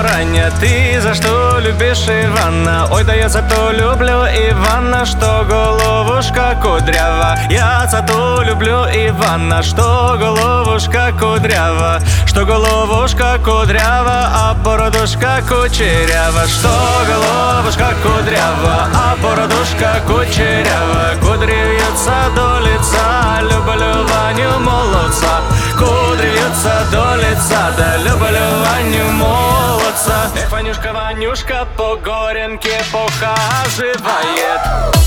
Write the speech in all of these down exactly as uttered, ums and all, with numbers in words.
порання. Ты за что любишь Ивана? Ой, да я за то люблю Ивана, что головушка кудрява. Я за то люблю Ивана, что головушка кудрява, что головушка кудрява, а бородушка кучерява. Что головушка кудрява, а бородушка кучерява. Кудри вьются до лица, люблю Ваню молодца. Кудри вьются до лица, да люблю Ваню молодца. Эх, Ванюшка, Ванюшка по горенке похаживает.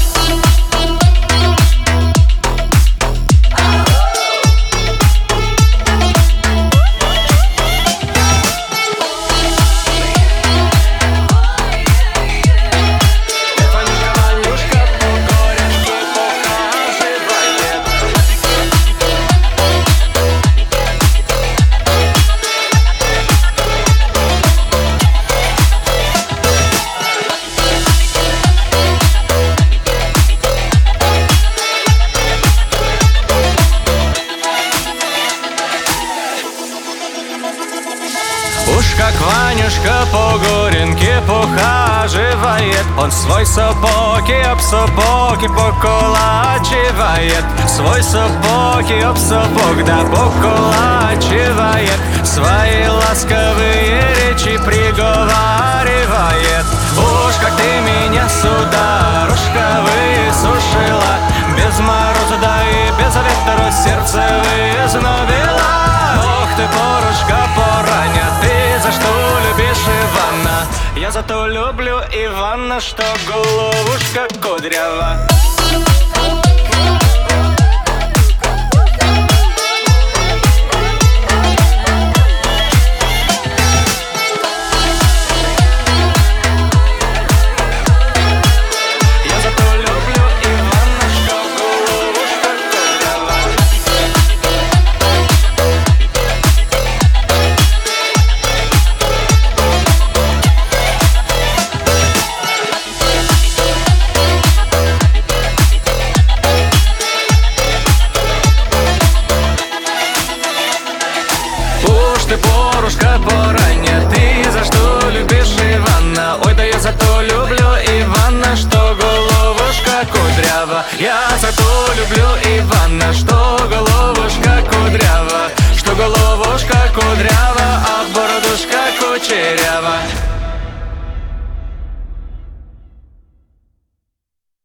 Уж как Ванюшка по горенке похаживает, он свой сапог и об сапог и поколачивает. Свой сапог и об сапог да поколачивает. Свои ласковые речи приговаривает. Уж как ты меня, сударушка, высушила, без мороза да и без ветра сердце вызнобила. Ох ты, порушка пораня, ты за что любишь Ивана? Я за то люблю Ивана, что головушка кудрява. Ты, порушка пораня, ты за что любишь Ивана? Ой, да я за то люблю Ивана, что головушка кудрява. Я за то люблю Ивана, что головушка кудрява, что головушка кудрява.